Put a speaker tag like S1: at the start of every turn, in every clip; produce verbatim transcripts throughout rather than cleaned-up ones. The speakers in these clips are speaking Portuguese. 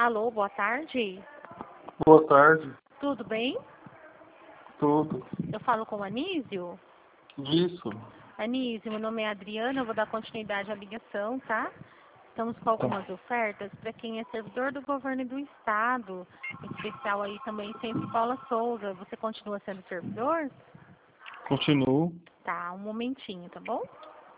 S1: Alô, boa tarde.
S2: Boa tarde.
S1: Tudo bem?
S2: Tudo.
S1: Eu falo com o Anísio?
S2: Isso.
S1: Anísio, meu nome é Adriana, eu vou dar continuidade à ligação, tá? Estamos com algumas ofertas para quem é servidor do governo e do estado, em especial aí também Centro Paula Souza. Você continua sendo servidor?
S2: Continuo.
S1: Tá, um momentinho, tá bom?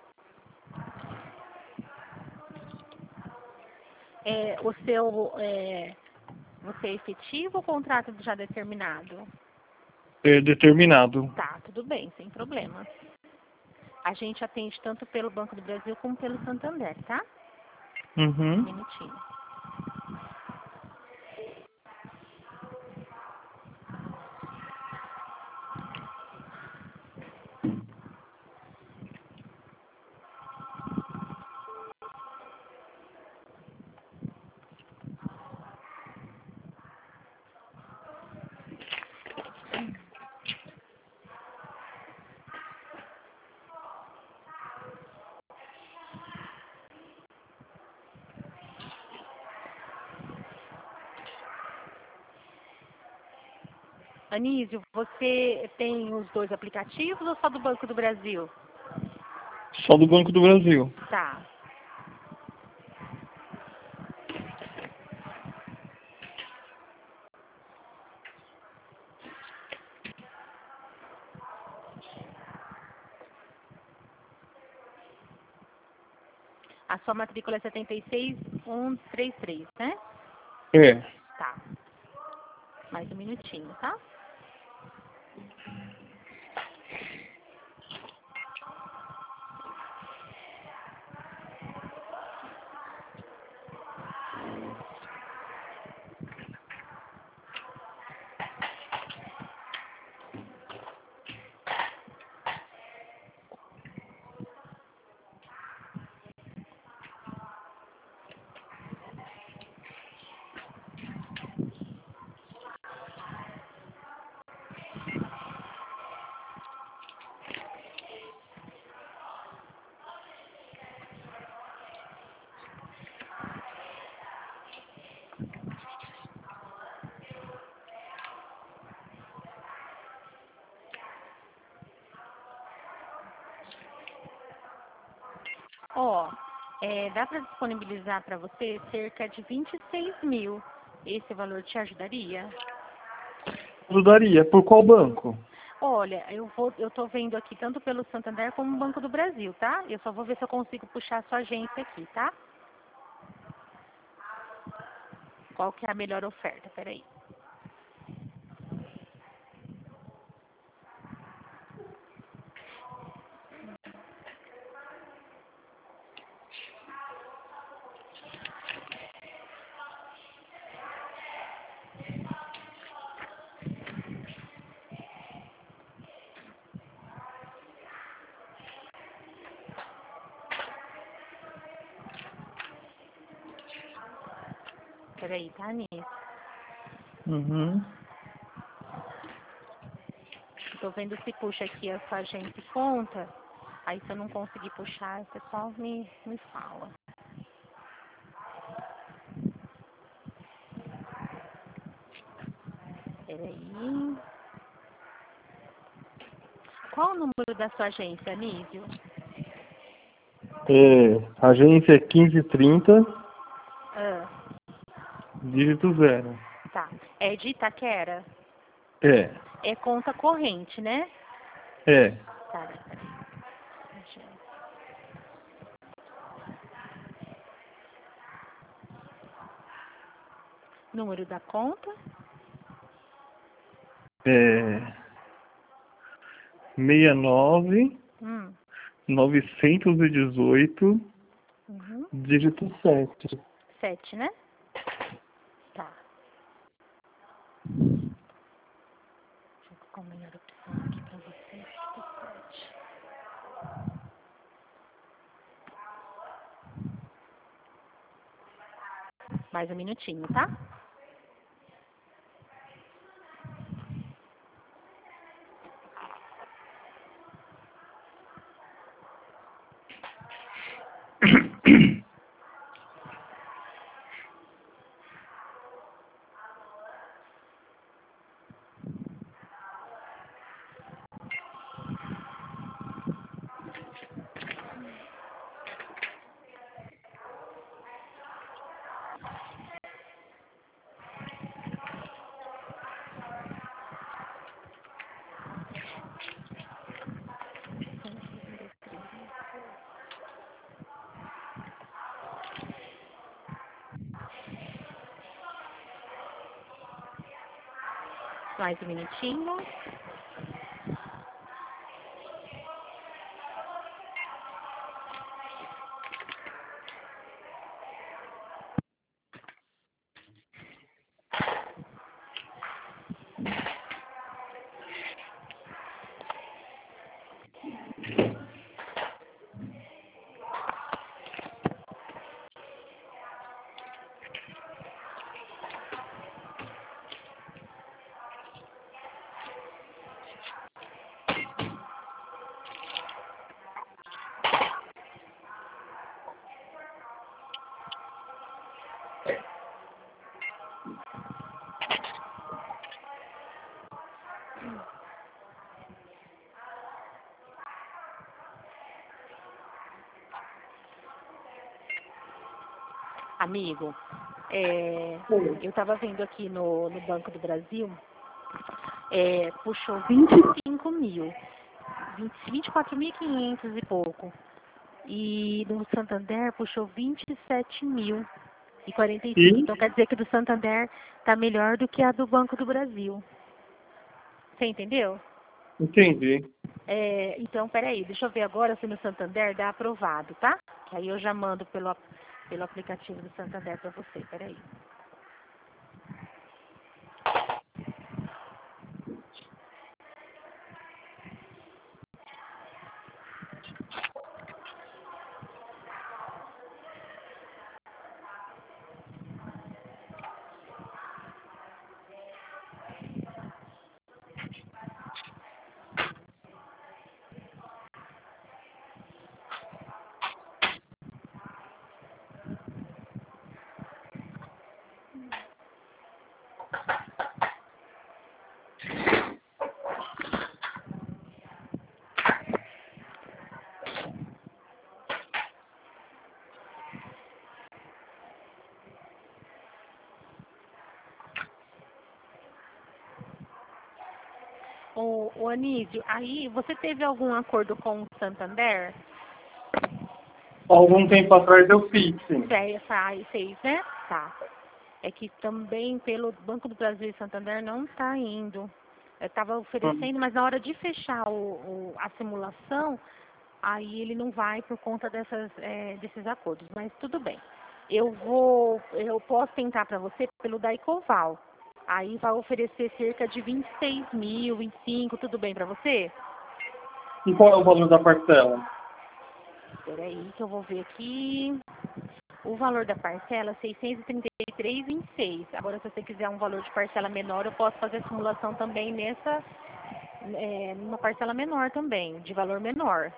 S1: É, o seu, é, você é efetivo ou contrato já determinado?
S2: É determinado.
S1: Tá, tudo bem, sem problema. A gente atende tanto pelo Banco do Brasil como pelo Santander, tá? Um
S2: Uhum.
S1: minutinho. Anísio, você tem os dois aplicativos ou só do Banco do Brasil?
S2: Só do Banco do Brasil.
S1: Tá. A sua matrícula é setenta e seis mil cento e trinta e três, né?
S2: É.
S1: Tá. Mais um minutinho, tá? Ó, é, dá para disponibilizar para você cerca de vinte e seis mil. Esse valor te ajudaria?
S2: Ajudaria. Por qual banco?
S1: Olha, eu vou, eu tô vendo aqui tanto pelo Santander como o Banco do Brasil, tá? Eu só vou ver se eu consigo puxar a sua agência aqui, tá? Qual que é a melhor oferta? Peraí. Peraí, tá, Anísio?
S2: Uhum.
S1: Tô vendo se puxa aqui a sua agência e conta. Aí se eu não conseguir puxar, o pessoal me, me fala. Peraí. Qual o número da sua agência, Anísio?
S2: É, agência é quinze trinta,
S1: Ah,
S2: dígito zero.
S1: tá. É de Itaquera?
S2: É.
S1: É conta corrente, né?
S2: É.
S1: Tá, peraí. Número da conta?
S2: É. sessenta e nove,
S1: Hum.
S2: novecentos e dezoito,
S1: Uhum.
S2: dígito sete.
S1: Sete, né? Tá. Deixa eu colocar a melhor opção aqui pra você. Sete. Mais um minutinho, tá? Mais um minutinho. Amigo, é, eu estava vendo aqui no, no Banco do Brasil, é, puxou vinte e cinco mil, vinte e quatro mil e quinhentos e pouco. E no Santander puxou vinte e sete mil e quarenta e cinco.
S2: E?
S1: Então quer dizer que do Santander está melhor do que a do Banco do Brasil. Você entendeu?
S2: Entendi.
S1: É, então, peraí, deixa eu ver agora se no Santander dá aprovado, tá? Que aí eu já mando pelo, pelo aplicativo do Santander para você, peraí. Ô, ô Anísio, aí você teve algum acordo com o Santander?
S2: Algum tempo atrás eu fiz, sim.
S1: Fez, fez, né? Tá. É que também pelo Banco do Brasil e Santander não está indo. Eu estava oferecendo, mas na hora de fechar o, o- a simulação, aí ele não vai por conta dessas, é, desses acordos. Mas tudo bem. Eu vou, eu posso tentar para você pelo Daicoval. Aí vai oferecer cerca de vinte e seis mil, vinte e cinco, tudo bem para você?
S2: E qual é o valor da parcela?
S1: Espera aí que eu vou ver aqui. O valor da parcela é seiscentos e trinta e três reais e vinte e seis centavos. Agora, se você quiser um valor de parcela menor, eu posso fazer a simulação também nessa, é, numa parcela menor também, de valor menor.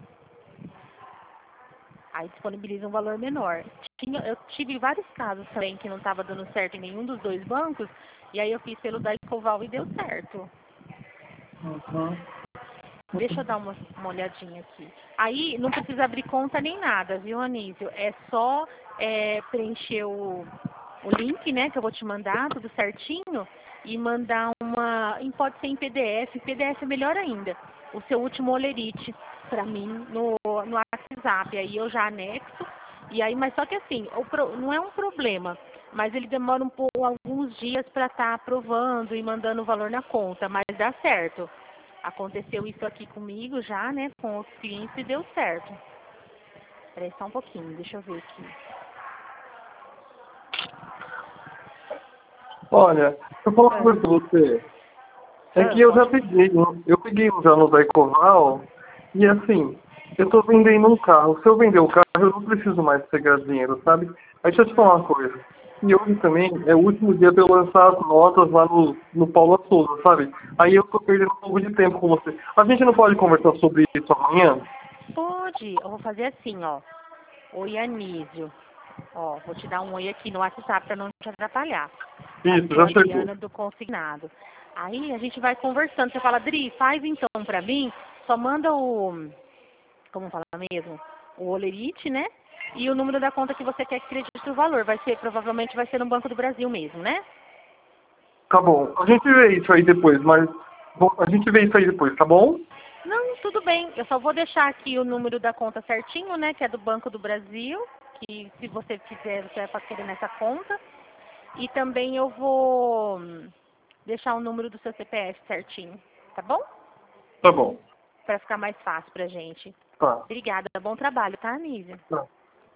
S1: Aí disponibiliza um valor menor. Tinha, eu tive vários casos também que não estava dando certo em nenhum dos dois bancos, e aí eu fiz pelo Daicoval e deu certo.
S2: Uhum.
S1: Deixa eu dar uma, uma olhadinha aqui. Aí não precisa abrir conta nem nada, viu, Anísio? É só é, preencher o, o link, né, que eu vou te mandar, tudo certinho, e mandar uma. E pode ser em P D F, P D F é melhor ainda. O seu último olerite para mim no, no WhatsApp. Aí eu já anexo. E aí, mas só que assim, o pro, não é um problema, mas ele demora um pouco, alguns dias para estar aprovando e mandando o valor na conta, mas dá certo. Aconteceu isso aqui comigo já, né, com outros clientes e deu certo. Peraí só um pouquinho, deixa eu ver aqui.
S2: Olha, eu vou falar uma coisa pra você. É
S1: Ah,
S2: que eu já
S1: pode.
S2: peguei, um- eu peguei um já no Daicoval e assim, eu tô vendendo um carro. Se eu vender o carro, eu não preciso mais pegar dinheiro, sabe? Aí deixa eu te falar uma coisa. E hoje também é o último dia pra eu lançar as notas lá no, no Paula Souza, sabe? Aí eu tô perdendo um pouco de tempo com você. A gente não pode conversar sobre isso amanhã?
S1: Pode, eu vou fazer assim, ó. Oi, Anísio. Ó, vou te dar um oi aqui no WhatsApp para não te atrapalhar.
S2: Isso,
S1: Aqui é a
S2: já chegou.
S1: Adriana do Consignado. Aí a gente vai conversando. Você fala, Dri, faz então para mim, só manda o, como fala mesmo, o olerite, né? E o número da conta que você quer que acredite o valor. Vai ser, provavelmente vai ser no Banco do Brasil mesmo, né?
S2: Tá bom. A gente vê isso aí depois, mas bom, a gente vê isso aí depois, tá bom?
S1: Não, tudo bem. Eu só vou deixar aqui o número da conta certinho, né? Que é do Banco do Brasil. Que se você quiser, você vai querer nessa conta. E também eu vou deixar o número do seu C P F certinho, tá bom?
S2: Tá bom.
S1: Para ficar mais fácil pra gente.
S2: Tá.
S1: Obrigada, bom trabalho, tá, Anísio?
S2: Tá.